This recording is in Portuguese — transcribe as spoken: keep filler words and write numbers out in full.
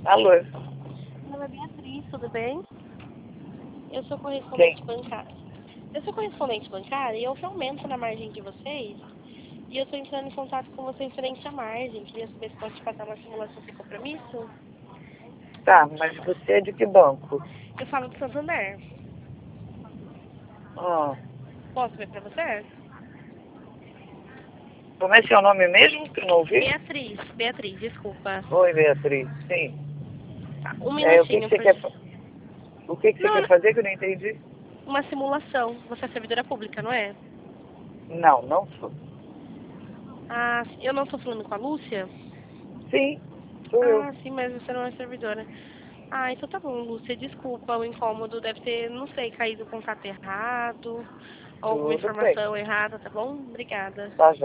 Alô? Meu nome é Beatriz, tudo bem? Eu sou correspondente bancária. Eu sou correspondente bancária e houve aumento na margem de vocês. E eu estou entrando em contato com você referente à margem. Queria saber se pode te passar uma simulação sem compromisso. Tá, mas você é de que banco? Eu falo do Santander. Ah, Posso ver pra você? como é seu nome mesmo, que eu não ouvi? Beatriz, Beatriz, desculpa. Oi, Beatriz, sim. Um É, o que, que minutinho, você por... quer fa- O que, que você Não, quer fazer que eu não entendi? uma simulação. Você é servidora pública, não é? Não, não sou. Ah, eu não estou falando com a Lúcia? Sim, sou eu. Ah, sim, mas você não é servidora. Ah, então tá bom, Lúcia. Desculpa o incômodo. Deve ter, não sei, caído o contato errado, ou alguma Tudo bem. informação errada, tá bom? Obrigada. Tá,